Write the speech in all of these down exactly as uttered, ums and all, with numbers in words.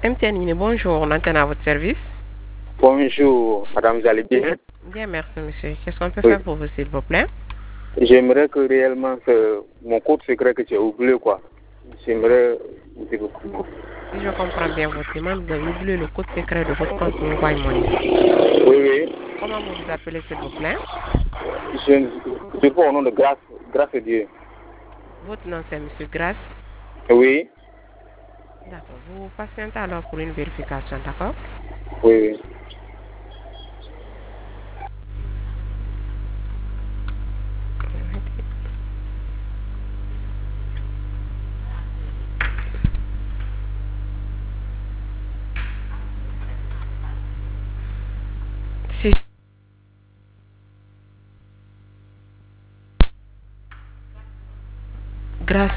M T N Guinée, bonjour, on entend à votre service. Bonjour, madame, vous allez bien? Bien, merci, monsieur. Qu'est-ce qu'on peut Oui. faire pour vous, s'il vous plaît? J'aimerais que réellement que mon code secret que j'ai oublié, quoi. J'aimerais vous dire comment. Si je comprends bien votre demande, vous avez oublié le code secret de votre compte Mobile Money. Oui, oui. Comment vous vous appelez, s'il vous plaît? Je, je vois au nom de grâce, grâce à Dieu. Votre nom, c'est monsieur Grace. Oui, D'accord. Vous patientez alors pour une vérification, d'accord? oui, oui. Si. Grâce.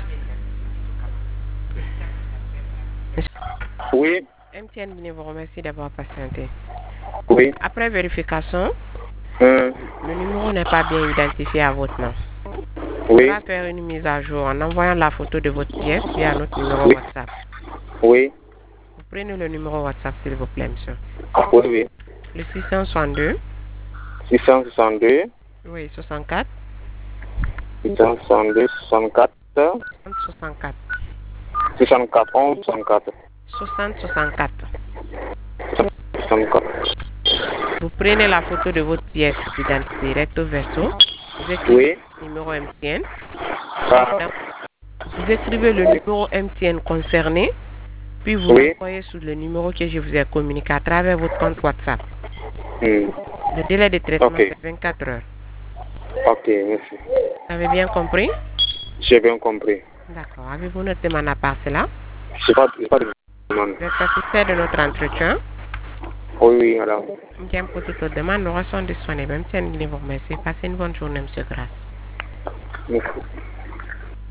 Oui, M T N Guinée vous remercie d'avoir patienté. oui. Après vérification, Hum, le numéro n'est pas bien identifié à votre nom. Il oui, faudra faire une mise à jour en envoyant la photo de votre pièce via notre numéro oui, WhatsApp. oui, Vous prenez le numéro WhatsApp, s'il vous plaît, monsieur. oui, oui. Le six cent soixante-deux, six cent soixante-deux, oui, soixante-quatre, six cent soixante-deux, soixante-quatre, soixante-quatre, soixante-quatre, onze, soixante-quatre, soixante, soixante-quatre. soixante-quatre. Vous prenez la photo de votre pièce d'identité recto verso. Vous écrivez Oui, le numéro M T N. ah, Vous écrivez le numéro M T N concerné. Puis vous oui. l'envoyez sur le numéro que je vous ai communiqué à travers votre compte WhatsApp. Hum, Le délai de traitement, ok, c'est vingt-quatre heures. ok, merci. Vous avez bien compris? J'ai bien compris. D'accord. Avez-vous notre demande à part cela? Je n'ai pas, j'ai pas de demande. Vous êtes satisfait de notre entretien? Oui, oui, madame. Bien, pour toute autre demande, nous restons disponibles. M T N vous remercie. Passez une bonne journée, monsieur Grasse. Merci.